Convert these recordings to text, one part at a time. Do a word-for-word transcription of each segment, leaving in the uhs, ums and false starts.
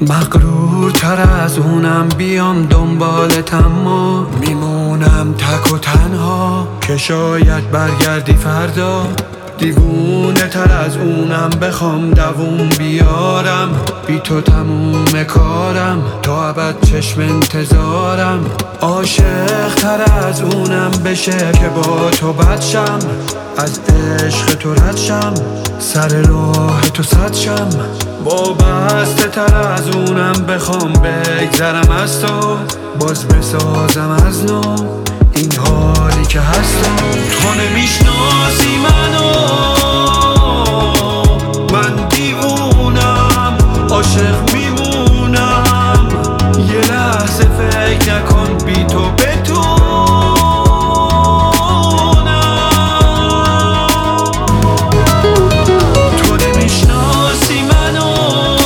مغرورتر از اونم بیام دنبالت، اما میمونم تک و تنها که شاید برگردی فردا. دیوونه تر از اونم بخوام دووم بیارم، بی تو تموم کارم، تا ابد چشم انتظارم. عاشق تر از اونم بشه که با تو بد شم، از عشق تو رد شم، سر راه تو صد شم. وابسته تر از اونم بخوام بگذرم از تو، باز بسازم از نو این حالی که هستم. تو نمیشناسی منو، من دیوونم، عاشق میمونم. یه لحظه فکر نکن بی تو بتونم. تو نمیشناسی منو،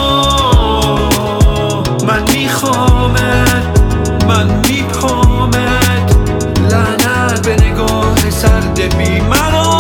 من میخوامت، من میپامت. لعنت به نگاه سرد بی مرامت.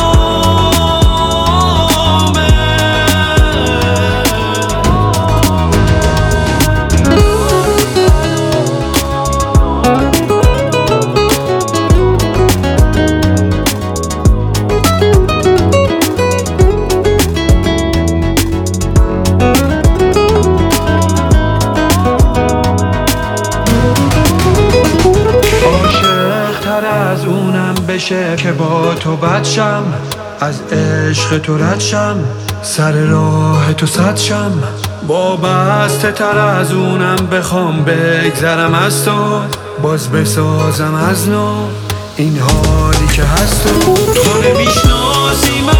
از اونم بشه که با تو بد شم، از عشق تو رد شم، سر راه تو صد شم. وابسته تر از اونم بخوام بگذرم از تو، باز بسازم از نو این حالی که هست. تو تو نمیشناسی من